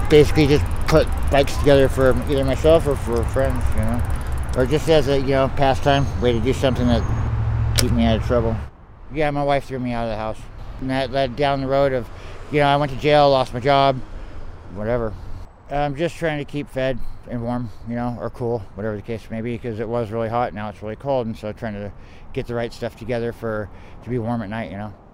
basically just put bikes together for either myself or for friends, you know, or just as a, you know, pastime, way to do something that keep me out of trouble. Yeah, my wife threw me out of the house, and that led down the road of, you know, I went to jail, lost my job, whatever. I'm just trying to keep fed and warm, you know, or cool, whatever the case may be, because it was really hot, now it's really cold, and so trying to get the right stuff together to be warm at night, you know.